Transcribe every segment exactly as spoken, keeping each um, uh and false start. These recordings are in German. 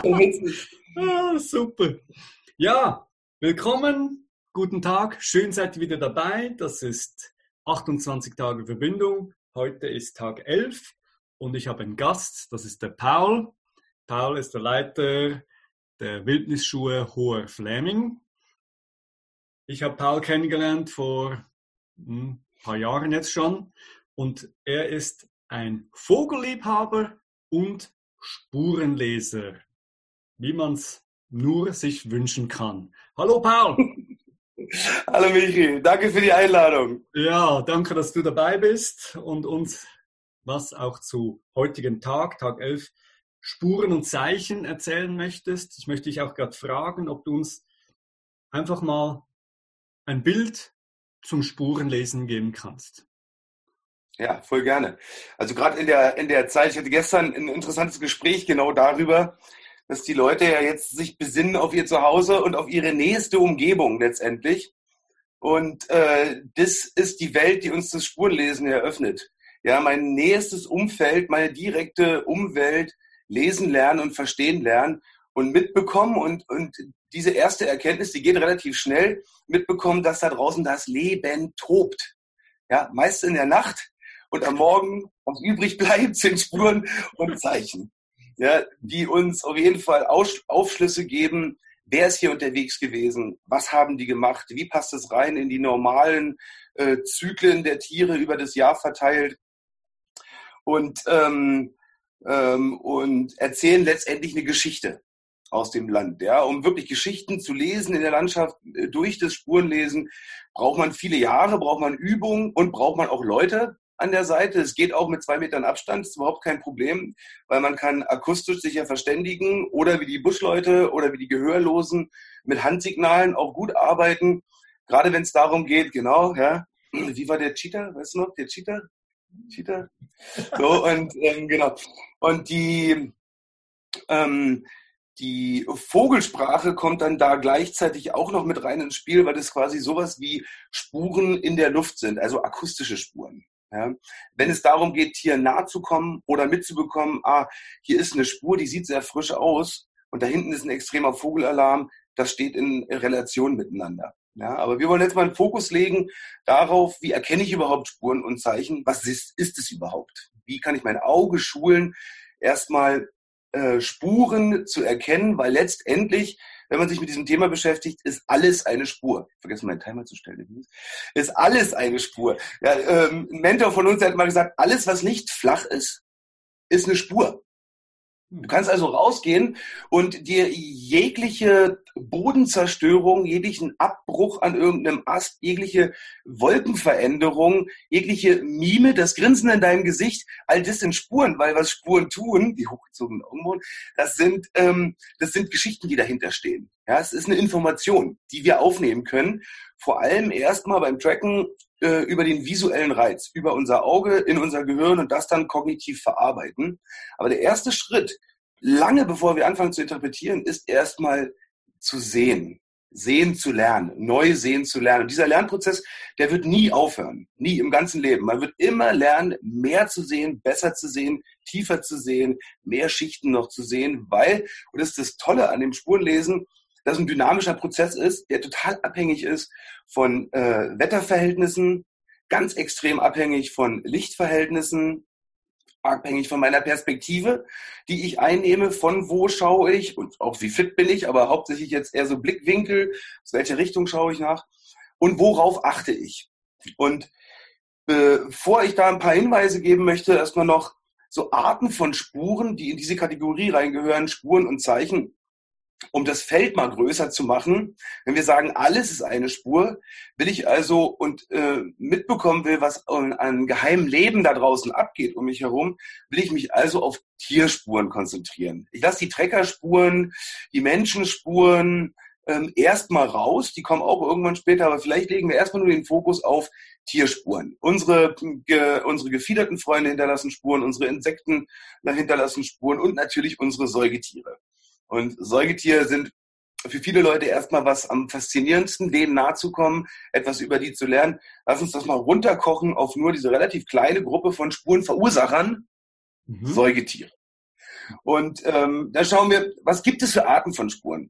Ah, super. Ja, willkommen, guten Tag, schön seid ihr wieder dabei. Das ist achtundzwanzig Tage Verbindung. Heute ist Tag elf und ich habe einen Gast, das ist der Paul. Paul ist der Leiter der Wildnisschule Hoher Fläming. Ich habe Paul kennengelernt vor ein paar Jahren jetzt schon und er ist ein Vogelliebhaber und Spurenleser, wie man es nur sich wünschen kann. Hallo Paul! Hallo Michi, danke für die Einladung. Ja, danke, dass du dabei bist und uns was auch zu heutigen Tag, Tag elf, Spuren und Zeichen erzählen möchtest. Ich möchte dich auch gerade fragen, ob du uns einfach mal ein Bild zum Spurenlesen geben kannst. Ja, voll gerne. Also gerade in der, in der Zeit, ich hatte gestern ein interessantes Gespräch genau darüber, dass die Leute ja jetzt sich besinnen auf ihr Zuhause und auf ihre nächste Umgebung letztendlich. Und äh, das ist die Welt, die uns das Spurenlesen eröffnet. Ja, mein nächstes Umfeld, meine direkte Umwelt, lesen lernen und verstehen lernen und mitbekommen und, und diese erste Erkenntnis, die geht relativ schnell, mitbekommen, dass da draußen das Leben tobt. Ja, meist in der Nacht und am Morgen, was übrig bleibt, sind Spuren und Zeichen. Ja, die uns auf jeden Fall Aufschlüsse geben, wer ist hier unterwegs gewesen, was haben die gemacht, wie passt es rein in die normalen äh, Zyklen der Tiere über das Jahr verteilt und, ähm, ähm, und erzählen letztendlich eine Geschichte aus dem Land. Ja, um wirklich Geschichten zu lesen in der Landschaft äh, durch das Spurenlesen, braucht man viele Jahre, braucht man Übung und braucht man auch Leute an der Seite. Es geht auch mit zwei Metern Abstand, ist überhaupt kein Problem, weil man kann akustisch sich ja verständigen oder wie die Buschleute oder wie die Gehörlosen mit Handsignalen auch gut arbeiten. Gerade wenn es darum geht, genau, ja, wie war der Cheater, weißt du noch, der Cheater? Cheater? So, und ähm, genau. Und die, ähm, die Vogelsprache kommt dann da gleichzeitig auch noch mit rein ins Spiel, weil das quasi sowas wie Spuren in der Luft sind, also akustische Spuren. Ja, wenn es darum geht, Tieren nahe zu kommen oder mitzubekommen, ah, hier ist eine Spur, die sieht sehr frisch aus und da hinten ist ein extremer Vogelalarm, das steht in Relation miteinander. Ja, aber wir wollen jetzt mal einen Fokus legen darauf, wie erkenne ich überhaupt Spuren und Zeichen? Was ist, ist es überhaupt? Wie kann ich mein Auge schulen, erstmal äh, Spuren zu erkennen, weil letztendlich, wenn man sich mit diesem Thema beschäftigt, ist alles eine Spur. Ich vergesse meinen Timer zu stellen. Ist alles eine Spur. Ja, ähm, ein Mentor von uns hat mal gesagt, alles, was nicht flach ist, ist eine Spur. Du kannst also rausgehen und dir jegliche Bodenzerstörung, jeglichen Abbruch an irgendeinem Ast, jegliche Wolkenveränderung, jegliche Mime, das Grinsen in deinem Gesicht, all das sind Spuren, weil was Spuren tun, die hochgezogenen Augenbrauen, das sind, ähm, das sind Geschichten, die dahinter stehen. Ja, es ist eine Information, die wir aufnehmen können, vor allem erstmal beim Tracken äh, über den visuellen Reiz, über unser Auge, in unser Gehirn und das dann kognitiv verarbeiten. Aber der erste Schritt, lange bevor wir anfangen zu interpretieren, ist erstmal zu sehen, sehen zu lernen, neu sehen zu lernen. Und dieser Lernprozess, der wird nie aufhören, nie im ganzen Leben. Man wird immer lernen, mehr zu sehen, besser zu sehen, tiefer zu sehen, mehr Schichten noch zu sehen, weil, und das ist das Tolle an dem Spurenlesen, dass ein dynamischer Prozess ist, der total abhängig ist von äh, Wetterverhältnissen, ganz extrem abhängig von Lichtverhältnissen, abhängig von meiner Perspektive, die ich einnehme, von wo schaue ich und auch wie fit bin ich, aber hauptsächlich jetzt eher so Blickwinkel, aus welcher Richtung schaue ich nach und worauf achte ich. Und bevor ich da ein paar Hinweise geben möchte, erstmal noch so Arten von Spuren, die in diese Kategorie reingehören, Spuren und Zeichen, um das Feld mal größer zu machen. Wenn wir sagen, alles ist eine Spur, will ich also und äh, mitbekommen will, was an, an geheimem Leben da draußen abgeht um mich herum, will ich mich also auf Tierspuren konzentrieren. Ich lasse die Treckerspuren, die Menschenspuren ähm, erstmal raus, die kommen auch irgendwann später, aber vielleicht legen wir erstmal nur den Fokus auf Tierspuren. Unsere, ge, unsere gefiederten Freunde hinterlassen Spuren, unsere Insekten hinterlassen Spuren und natürlich unsere Säugetiere. Und Säugetiere sind für viele Leute erstmal was am faszinierendsten, denen nahe zu kommen, etwas über die zu lernen. Lass uns das mal runterkochen auf nur diese relativ kleine Gruppe von Spurenverursachern, mhm. Säugetiere. Und ähm, da schauen wir, was gibt es für Arten von Spuren?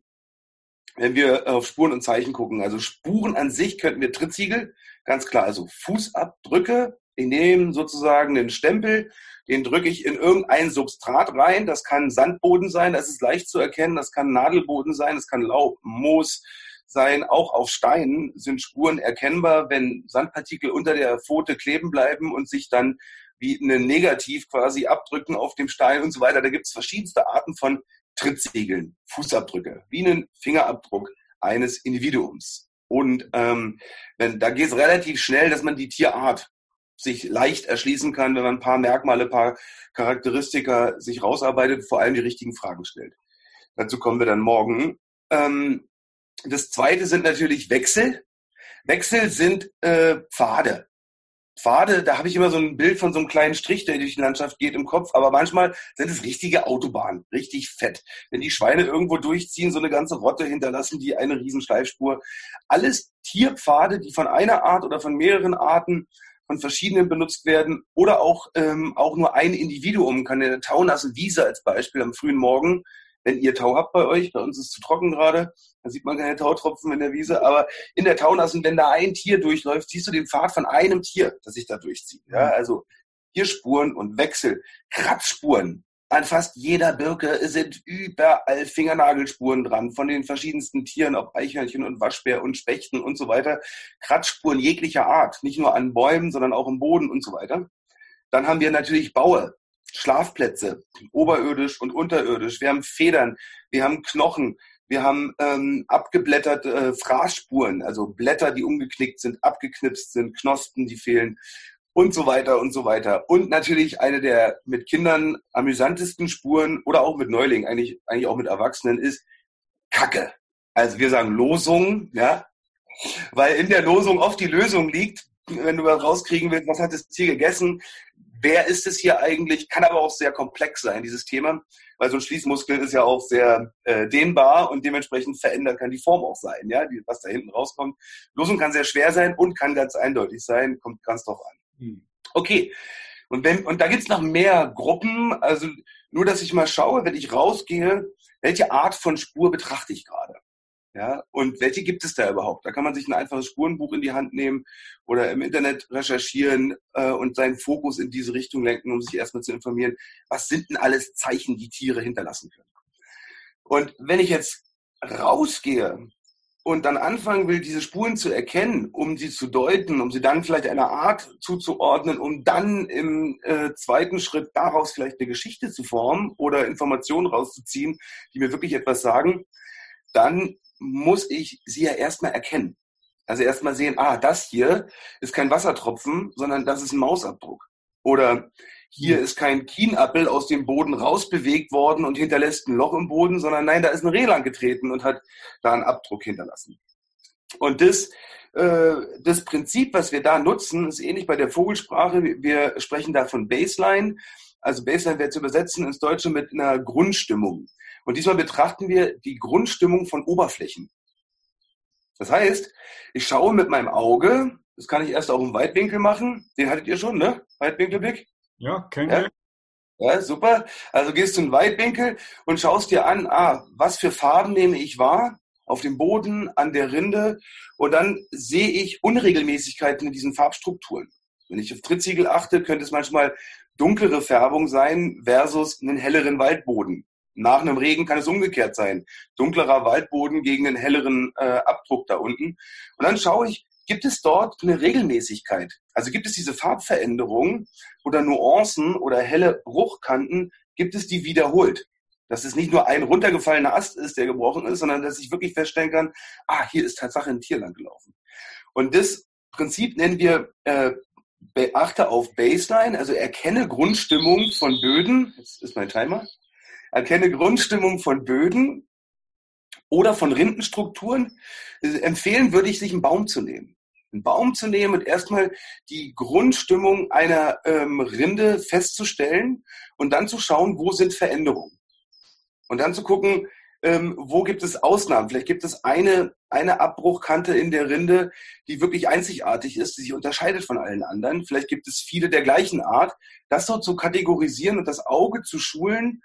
Wenn wir auf Spuren und Zeichen gucken, also Spuren an sich könnten wir Trittsiegel, ganz klar, also Fußabdrücke, ich nehme sozusagen den Stempel, den drücke ich in irgendein Substrat rein, das kann Sandboden sein, das ist leicht zu erkennen, das kann Nadelboden sein, das kann Laub, Moos sein, auch auf Steinen sind Spuren erkennbar, wenn Sandpartikel unter der Pfote kleben bleiben und sich dann wie ein Negativ quasi abdrücken auf dem Stein und so weiter. Da gibt es verschiedenste Arten von Trittsiegeln, Fußabdrücke, wie einen Fingerabdruck eines Individuums. Und ähm, wenn, da geht es relativ schnell, dass man die Tierart sich leicht erschließen kann, wenn man ein paar Merkmale, ein paar Charakteristika sich rausarbeitet, vor allem die richtigen Fragen stellt. Dazu kommen wir dann morgen. Ähm, das zweite sind natürlich Wechsel. Wechsel sind äh, Pfade. Pfade, da habe ich immer so ein Bild von so einem kleinen Strich, der durch die Landschaft geht im Kopf, aber manchmal sind es richtige Autobahnen, richtig fett. Wenn die Schweine irgendwo durchziehen, so eine ganze Rotte hinterlassen die eine riesen Schleifspur. Alles Tierpfade, die von einer Art oder von mehreren Arten von verschiedenen benutzt werden oder auch, ähm, auch nur ein Individuum kann in der taunassen Wiese als Beispiel am frühen Morgen, wenn ihr Tau habt bei euch, bei uns ist es zu trocken gerade, da sieht man keine Tautropfen in der Wiese, aber in der Taunassen, wenn da ein Tier durchläuft, siehst du den Pfad von einem Tier, das sich da durchzieht. Ja, also Tierspuren und Wechsel, Kratzspuren. An fast jeder Birke sind überall Fingernagelspuren dran, von den verschiedensten Tieren, ob Eichhörnchen und Waschbär und Spechten und so weiter. Kratzspuren jeglicher Art, nicht nur an Bäumen, sondern auch im Boden und so weiter. Dann haben wir natürlich Baue, Schlafplätze, oberirdisch und unterirdisch. Wir haben Federn, wir haben Knochen, wir haben ähm, abgeblätterte äh, Fraßspuren, also Blätter, die umgeknickt sind, abgeknipst sind, Knospen, die fehlen und so weiter und so weiter. Und natürlich eine der mit Kindern amüsantesten Spuren oder auch mit Neulingen, eigentlich, eigentlich auch mit Erwachsenen, ist Kacke. Also wir sagen Losung, ja, weil in der Losung oft die Lösung liegt, wenn du rauskriegen willst, was hat das Tier gegessen, wer ist es hier eigentlich, kann aber auch sehr komplex sein, dieses Thema, weil so ein Schließmuskel ist ja auch sehr äh, dehnbar und dementsprechend verändert kann die Form auch sein, ja, die, was da hinten rauskommt. Losung kann sehr schwer sein und kann ganz eindeutig sein, kommt ganz drauf an. Hm. Okay, und, wenn, und da gibt's noch mehr Gruppen, also nur, dass ich mal schaue, wenn ich rausgehe, welche Art von Spur betrachte ich gerade? Ja, und welche gibt es da überhaupt? Da kann man sich ein einfaches Spurenbuch in die Hand nehmen oder im Internet recherchieren äh, und seinen Fokus in diese Richtung lenken, um sich erstmal zu informieren, was sind denn alles Zeichen, die Tiere hinterlassen können. Und wenn ich jetzt rausgehe und dann anfangen will, diese Spuren zu erkennen, um sie zu deuten, um sie dann vielleicht einer Art zuzuordnen, um dann im äh, zweiten Schritt daraus vielleicht eine Geschichte zu formen oder Informationen rauszuziehen, die mir wirklich etwas sagen, dann muss ich sie ja erstmal erkennen. Also erstmal sehen, ah, das hier ist kein Wassertropfen, sondern das ist ein Mausabdruck. Oder hier ist kein Kienappel aus dem Boden rausbewegt worden und hinterlässt ein Loch im Boden, sondern nein, da ist ein Reh lang getreten und hat da einen Abdruck hinterlassen. Und das, äh, das Prinzip, was wir da nutzen, ist ähnlich bei der Vogelsprache. Wir sprechen da von Baseline. Also Baseline wäre zu übersetzen ins Deutsche mit einer Grundstimmung. Und diesmal betrachten wir die Grundstimmung von Oberflächen. Das heißt, ich schaue mit meinem Auge, das kann ich erst auch im Weitwinkel machen. Den hattet ihr schon, ne? Weitwinkelblick? Ja, kennen wir. Ja? Ja, super. Also gehst du in den Weitwinkel und schaust dir an, ah, was für Farben nehme ich wahr? Auf dem Boden, an der Rinde. Und dann sehe ich Unregelmäßigkeiten in diesen Farbstrukturen. Wenn ich auf Trittsiegel achte, könnte es manchmal dunklere Färbung sein versus einen helleren Waldboden. Nach einem Regen kann es umgekehrt sein. Dunklerer Waldboden gegen einen helleren äh, Abdruck da unten. Und dann schaue ich, gibt es dort eine Regelmäßigkeit? Also gibt es diese Farbveränderungen oder Nuancen oder helle Bruchkanten, gibt es die wiederholt? Dass es nicht nur ein runtergefallener Ast ist, der gebrochen ist, sondern dass ich wirklich feststellen kann, ah, hier ist Tatsache ein Tier lang gelaufen. Und das Prinzip nennen wir äh, beachte auf Baseline, also erkenne Grundstimmung von Böden. Jetzt ist mein Timer. Erkenne Grundstimmung von Böden oder von Rindenstrukturen. Empfehlen würde ich, sich einen Baum zu nehmen. Einen Baum zu nehmen und erstmal die Grundstimmung einer ähm, Rinde festzustellen und dann zu schauen, wo sind Veränderungen. Und dann zu gucken, ähm, wo gibt es Ausnahmen. Vielleicht gibt es eine, eine Abbruchkante in der Rinde, die wirklich einzigartig ist, die sich unterscheidet von allen anderen. Vielleicht gibt es viele der gleichen Art. Das so zu kategorisieren und das Auge zu schulen,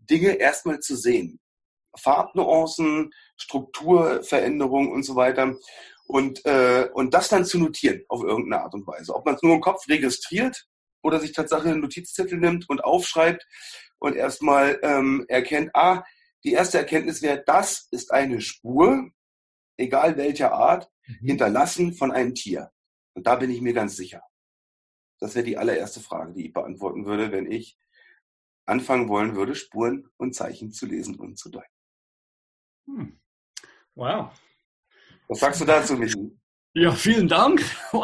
Dinge erstmal zu sehen. Farbnuancen, Strukturveränderungen und so weiter. Und, äh, und das dann zu notieren auf irgendeine Art und Weise. Ob man es nur im Kopf registriert oder sich tatsächlich einen Notizzettel nimmt und aufschreibt und erstmal ähm, erkennt, ah, die erste Erkenntnis wäre, das ist eine Spur, egal welcher Art, mhm. hinterlassen von einem Tier. Und da bin ich mir ganz sicher. Das wäre die allererste Frage, die ich beantworten würde, wenn ich anfangen wollen würde, Spuren und Zeichen zu lesen und zu deuten. Hm. Wow. Was sagst du dazu, Michi? Ja, vielen Dank. Wow.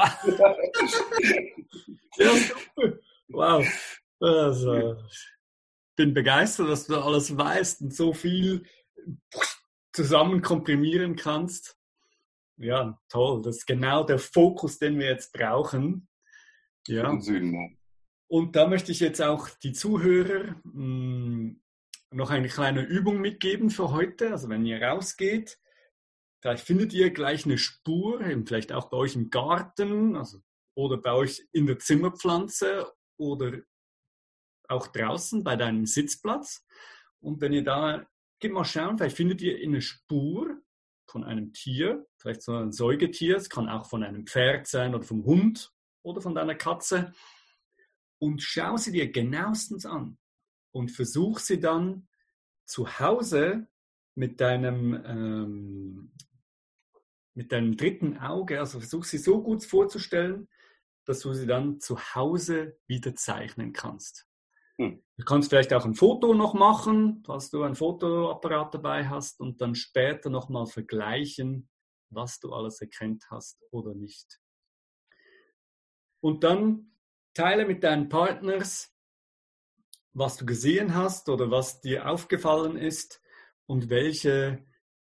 Ja, super. Wow. Also, ich bin begeistert, dass du alles weißt und so viel zusammen komprimieren kannst. Ja, toll. Das ist genau der Fokus, den wir jetzt brauchen. Ja. Im Süden, ja. Und da möchte ich jetzt auch die Zuhörer mh, noch eine kleine Übung mitgeben für heute. Also wenn ihr rausgeht, vielleicht findet ihr gleich eine Spur, eben vielleicht auch bei euch im Garten, also, oder bei euch in der Zimmerpflanze oder auch draußen bei deinem Sitzplatz. Und wenn ihr da, geht mal schauen, vielleicht findet ihr eine Spur von einem Tier, vielleicht so ein Säugetier, es kann auch von einem Pferd sein oder vom Hund oder von deiner Katze. Und schau sie dir genauestens an und versuch sie dann zu Hause mit deinem, ähm, mit deinem dritten Auge, also versuch sie so gut vorzustellen, dass du sie dann zu Hause wieder zeichnen kannst. Hm. Du kannst vielleicht auch ein Foto noch machen, falls du ein Fotoapparat dabei hast und dann später nochmal vergleichen, was du alles erkannt hast oder nicht. Und dann teile mit deinen Partners, was du gesehen hast oder was dir aufgefallen ist und welche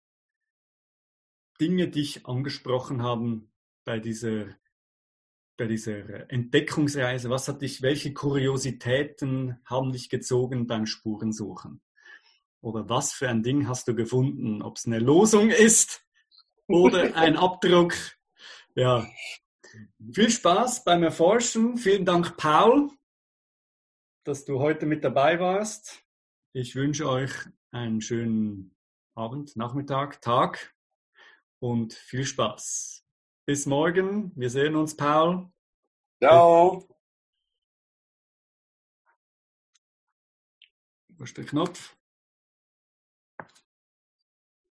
Dinge dich angesprochen haben bei dieser, bei dieser Entdeckungsreise. Was hat dich, welche Kuriositäten haben dich gezogen beim Spurensuchen? Oder was für ein Ding hast du gefunden? Ob es eine Losung ist oder ein Abdruck? Ja. Viel Spaß beim Erforschen. Vielen Dank, Paul, dass du heute mit dabei warst. Ich wünsche euch einen schönen Abend, Nachmittag, Tag und viel Spaß. Bis morgen. Wir sehen uns, Paul. Ciao. Wo ist der Knopf?